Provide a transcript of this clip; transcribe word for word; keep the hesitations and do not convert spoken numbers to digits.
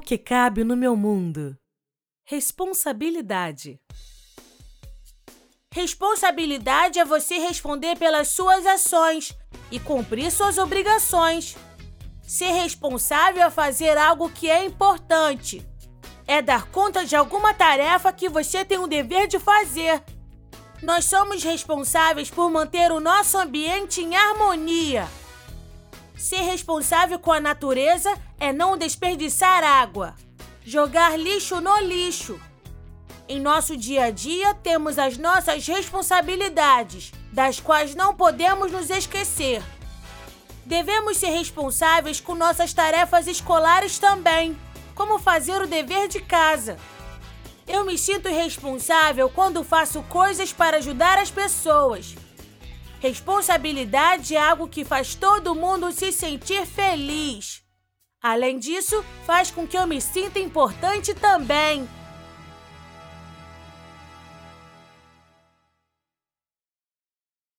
que cabe no meu mundo. Responsabilidade. Responsabilidade é você responder pelas suas ações e cumprir suas obrigações. Ser responsável é fazer algo que é importante. É dar conta de alguma tarefa que você tem o dever de fazer. Nós somos responsáveis por manter o nosso ambiente em harmonia. Ser responsável com a natureza é não desperdiçar água. Jogar lixo no lixo. Em nosso dia a dia, temos as nossas responsabilidades, das quais não podemos nos esquecer. Devemos ser responsáveis com nossas tarefas escolares também, como fazer o dever de casa. Eu me sinto responsável quando faço coisas para ajudar as pessoas. Responsabilidade é algo que faz todo mundo se sentir feliz. Além disso, faz com que eu me sinta importante também.